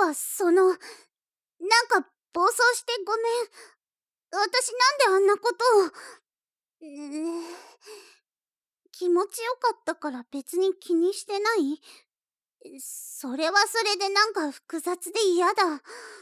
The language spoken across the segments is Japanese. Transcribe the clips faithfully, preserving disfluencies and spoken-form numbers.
か、その、なんか暴走してごめん。私なんであんなことを。えー、気持ちよかったから別に気にしてない？それはそれでなんか複雑で嫌だ。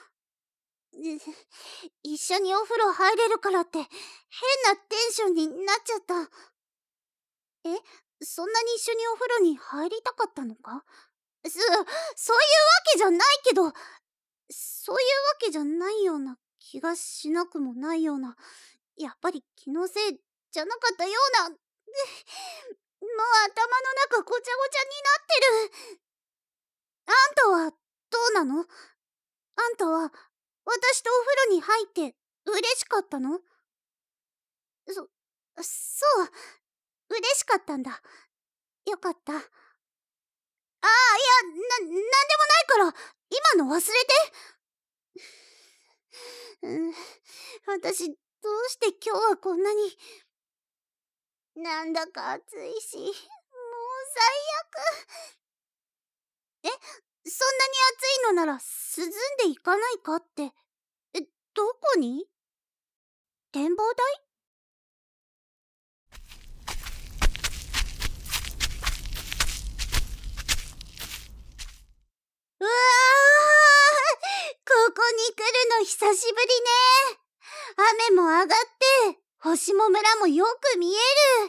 一緒にお風呂入れるからって変なテンションになっちゃった。え、そんなに一緒にお風呂に入りたかったのか？そ、そういうわけじゃないけど、そういうわけじゃないような気がしなくもないような、やっぱり気のせいじゃなかったような、もう頭の中ごちゃごちゃになってる。あんたはどうなの？あんたは私とお風呂に入って嬉しかったの？そ、そう、嬉しかったんだ。よかった。ああ、いや、な、なんでもないから、今の忘れて。うん、私、どうして今日はこんなに。なんだか暑いし、もう最悪。え、そんなに暑いのなら涼んでいかないかって。え、どこに？展望台？うわー、ここに来るの久しぶりね。雨も上がって星も村もよく見える。この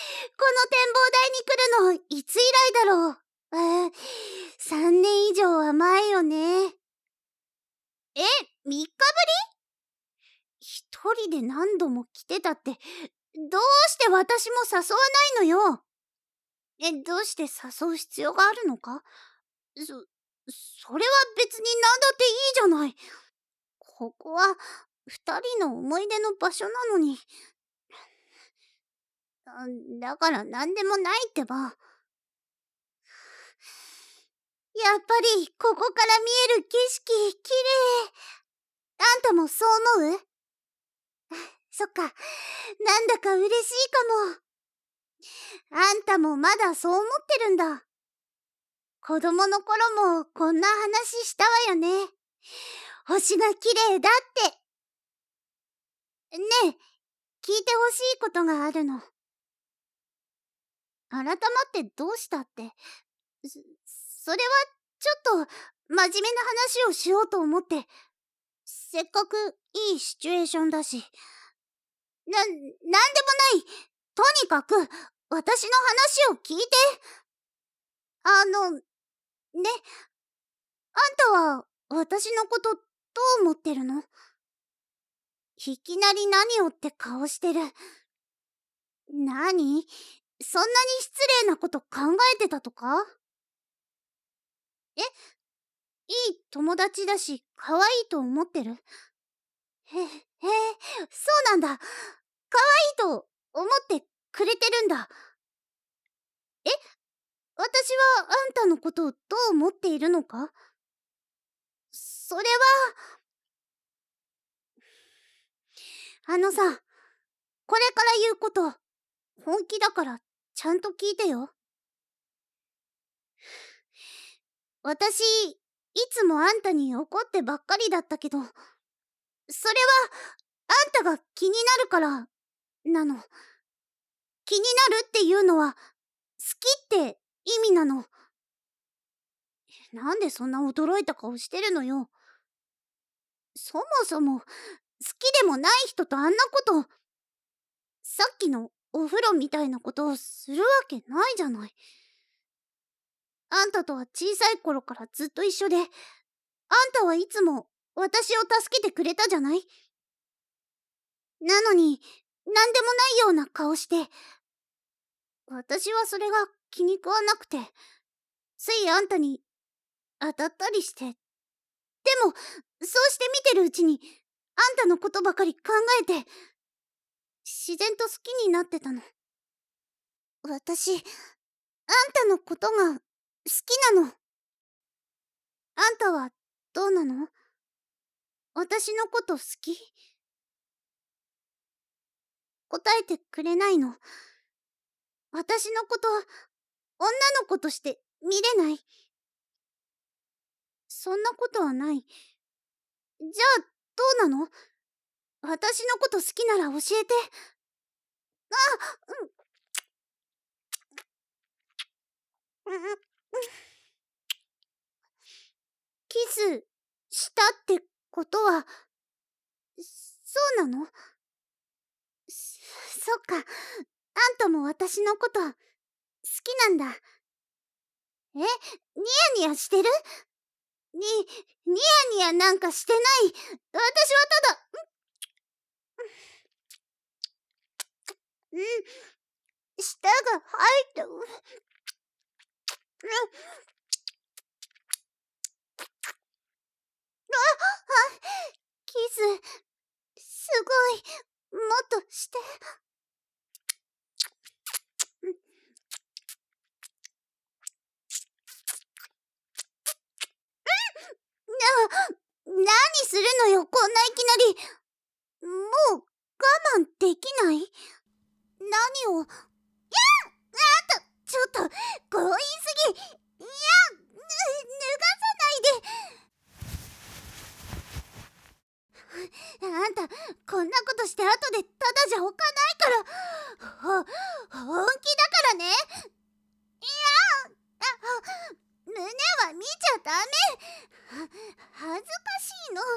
展望台に来るのいつ以来だろう。えー、さんねん以上は前よね。え、みっかぶり？一人で何度も来てたって、どうして私も誘わないのよ。え、どうして誘う必要があるのか？そ、それは別に何だっていいじゃない。ここは二人の思い出の場所なのに。だから何でもないってば。やっぱりここから見える景色きれい。あんたもそう思う？そっか、なんだか嬉しいかも。あんたもまだそう思ってるんだ。子供の頃もこんな話したわよね。星が綺麗だって。ねえ、聞いてほしいことがあるの。改まってどうしたって。そ、それはちょっと真面目な話をしようと思って。せっかくいいシチュエーションだし。な、なんでもない。とにかく私の話を聞いて。あの、ね、あんたは私のことどう思ってるの？いきなり何をって顔してる。なに？そんなに失礼なこと考えてたとか？え、いい友達だし可愛いと思ってる？へ、へえ、そうなんだ。可愛いと思ってくれてるんだ。え、私はあんたのことをどう思っているのか？それは、あのさ、これから言うこと、本気だからちゃんと聞いてよ。私、いつもあんたに怒ってばっかりだったけど、それは、あんたが気になるから、なの。気になるっていうのは、好きって意味なの。なんでそんな驚いた顔してるのよ。そもそも、好きでもない人とあんなこと、さっきのお風呂みたいなことをするわけないじゃない。あんたとは小さい頃からずっと一緒で、あんたはいつも私を助けてくれたじゃない。なのに、なんでもないような顔して。私はそれが気に食わなくて、ついあんたに当たったりして。でも、そうして見てるうちに、あんたのことばかり考えて、自然と好きになってたの。私、あんたのことが好きなの。あんたはどうなの？私のこと好き？答えてくれないの。私のこと、女の子として見れない？ そんなことはない。じゃあ、どうなの？私のこと好きなら教えて。あ、うん。うん。キスしたってことは、そうなの？そそっか。あんたも私のこと好きなんだ。え、ニヤニヤしてる？に、ニヤニヤなんかしてない。私はただ、うん、舌が入った。うん、キス、すごい。もっとして。な、何するのよ、こんないきなり。もう我慢できない？何を。いや、あんた、ちょっと、強引すぎ。いや、ぬ、脱がさないで。あんた、こんなことして後でただじゃおかないから。ほ、本気だからね。いや、あ、胸は見ちゃダメ。は、恥ずかしいの。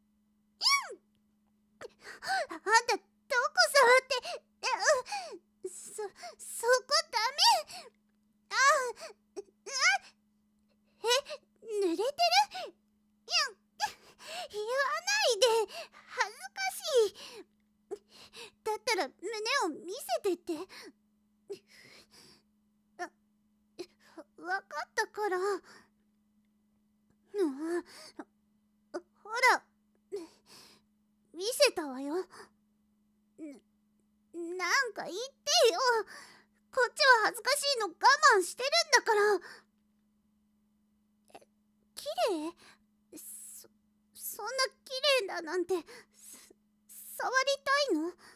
あんた、どこ触って。そ、そこダメ。あ、あ、え、濡れてる？いや、言わないで。恥ずかしい。だったら胸を見せてって。あ、わかったから。うんほら、見せたわよ。な、なんか言ってよ。こっちは恥ずかしいの我慢してるんだから。え、綺麗？そ、そんな綺麗だなんて、触りたいの？で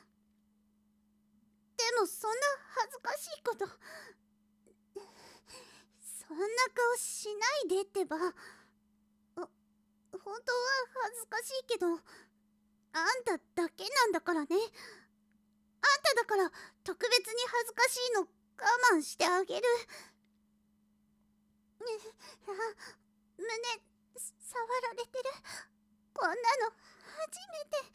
もそんな恥ずかしいこと、そんな顔しないでってば。あ、本当は恥ずかしいけど、あんただけなんだからね。あんただから特別に恥ずかしいの我慢してあげる。あ、胸触られてる。こんなの初めて。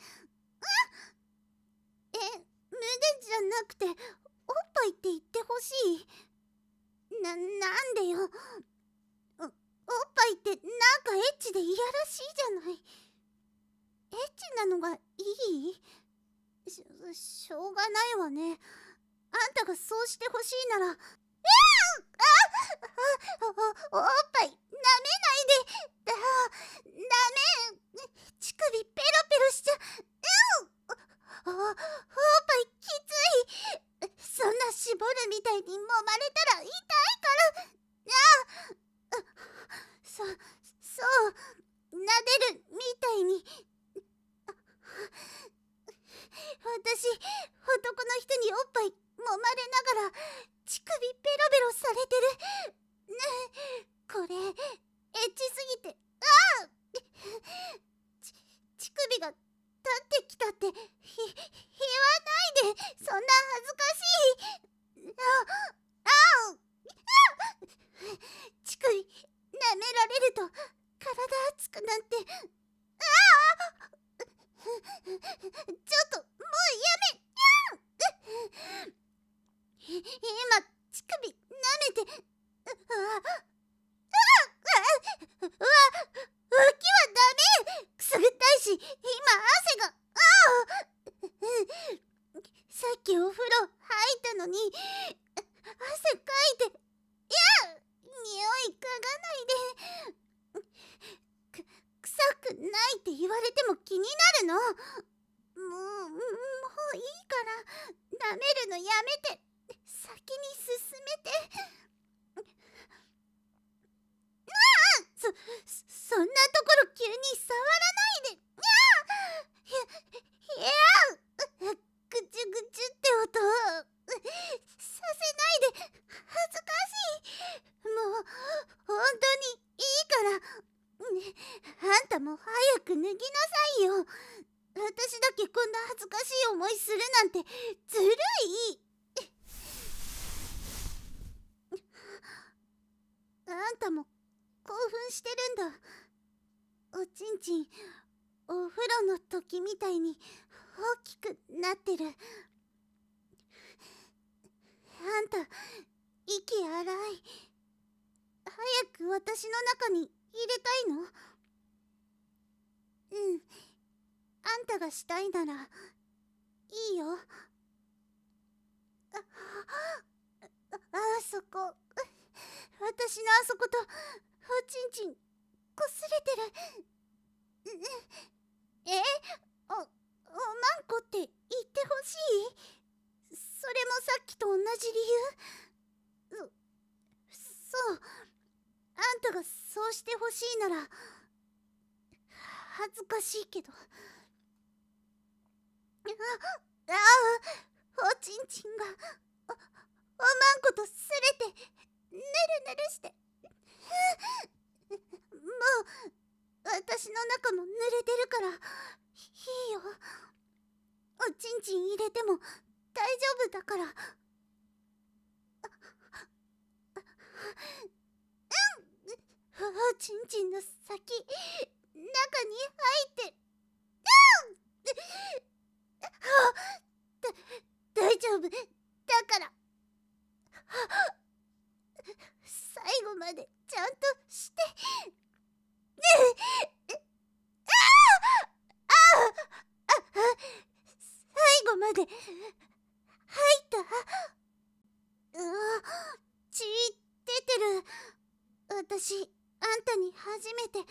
え、胸じゃなくておっぱいって言ってほしい。な、なんでよ。お、おっぱいってなんかエッチでいやらしいじゃない。エッチなのがいい？しょ、しょうがないわね。あんたがそうしてほしいなら。えー、あ、お、お、おっぱい舐めないで。だ、ダメ。乳首ペロペロしちゃ。うん、お、おっぱいきつい。そんな絞るみたいに揉まれたら痛いから。ああ、そ、そう、撫でるみたいに。私、男の人におっぱい揉まれながら乳首ベロベロされてる。ねえ、これエッチすぎて。ああ、ち、乳首が立ってきたってひ、言わないで。そんな恥ずかしい。ああ、あ乳首舐められると体熱くなって。ああ、ちょっともうやめ。今乳首舐めて。うわ、うわ、浮きはダメ。くすぐったいし今汗が。ああ、さっきお風呂入ったのに汗かいて。いや、匂い嗅がないで。く、臭くないって言われても気になるの。もう、もういいから舐めるのやめて。先に進めて。そ、そんなところ急に触らないで。いや、いや、ぐちゅぐちゅって音させないで。恥ずかしい。もう本当にいいから。ね、 あんたも早く脱ぎなさいよ。私だけこんな恥ずかしい思いするなんてずるい。あんたも興奮してるんだ。おちんちんお風呂の時みたいに大きくなってる。あんた息荒い。早く私の中に入れたいの？うん、あんたがしたいならいいよ。あ、あ、あそこ、私のあそことおちんちんこすれてる。え、お、おまんこって言ってほしい？それもさっきと同じ理由？そ、そう、あんたがそうしてほしいなら恥ずかしいけど。あ、ああ、おちんちんがお、おまんことすれてぬるぬるして、もう私の中も濡れてるからいいよ。おちんちん入れても大丈夫だから。おちんちんの先中に入ってだ大丈夫だから。最後までちゃんとして。最後まで入った。うわ、血出てる。私あんたに初めて。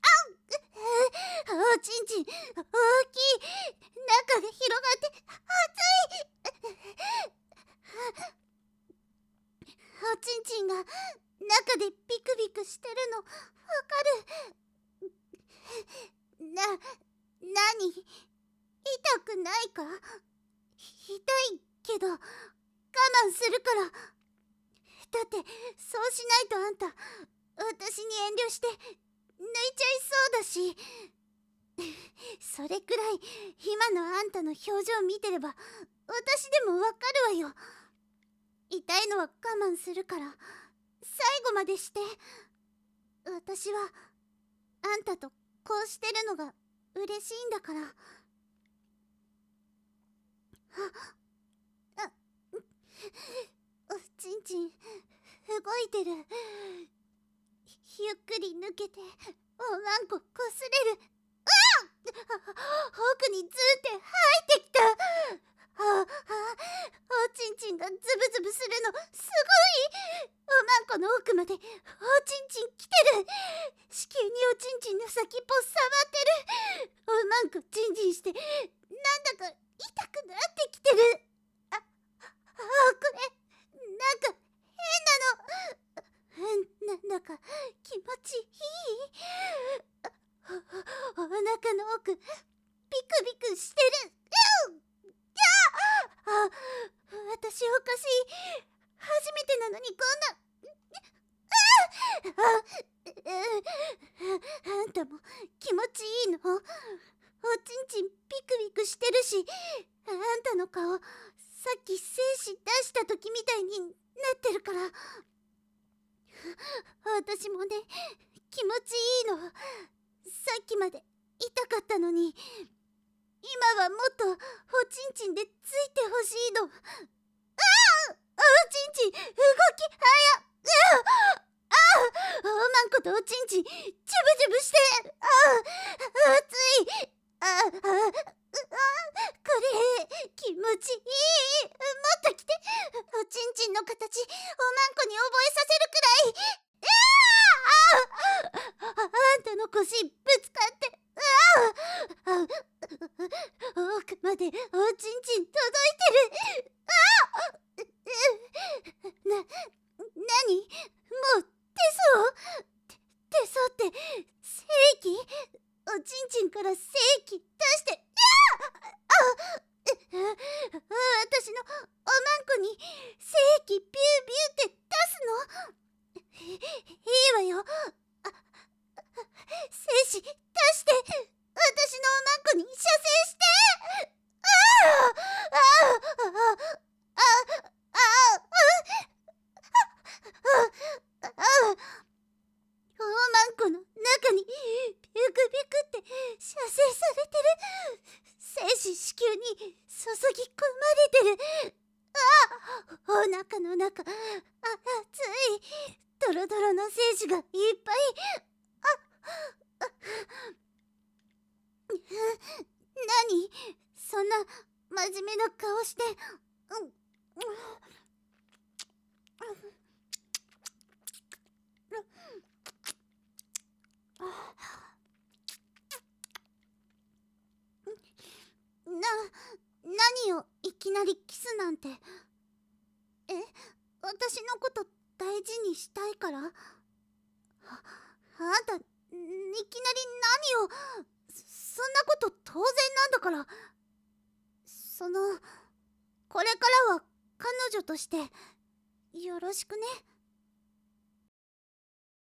おちんちん大きい。中が広がって熱い。おちんちんが中でビクビクしてるのわかる？な、なに？痛くないか？痛いけど我慢するから。だってそうしないとあんた私に遠慮して抜いちゃいそうだし。それくらい今のあんたの表情見てれば私でもわかるわよ。痛いのは我慢するから最後までして。私はあんたとこうしてるのが嬉しいんだから。あ、あ、おちんちん動いてる。ゆっくり抜けておまんここすれる。ああ、奥にズーって入ってきた。ああ、おちんちんがズブズブするのすごい。おまんこの奥までおちんちん来てる。子宮におちんちんの先っぽ触ってる。おまんこチンチンしてなんだか痛くなってきてる。あ、あ、これなんか変なの。なんだか気持ちいい。お、お腹の奥ビクビクしてる。うん、あ、私おかしい。初めてなのにこんな。あ、あんたも気持ちいいの？おちんちんビクビクしてるし、あんたの顔さっき精子出した時みたいになってるから。私もね、気持ちいいの。さっきまで痛かったのに今はもっとおちんちんでついてほしいの。ああ、おちんちん動き早っ。ああ、おまんことおちんちんジュブジュブして。ああ、熱い。ああ、ああ、これ気持ちいい。もっと来て。おちんちんの形おまんこに覚えさせるくらい。ああ、あんたの腰ぶつかって。ああ、奥までおちんちん届いてる。ああ、な、なに？もう手相？手、手相って精液？おちんちんから精液出して。ああ、私のおまんこに精液ビュービューって出すの？いいわよ。あ、 精子出して、私のおまんこに射精して。あああああああああおまんこの中にピクピクって射精されてる。精子子宮に注ぎ込まれてる。ああ、お腹の中、あ、熱いドロドロの精子がいっぱい。あ、あ、何そんな真面目な顔して。うん、な、何よいきなりキスなんて。え、私のこと大事にしたいから？あ、あんた、いきなり何を。そんなこと当然なんだから。その、これからは彼女としてよろしくね。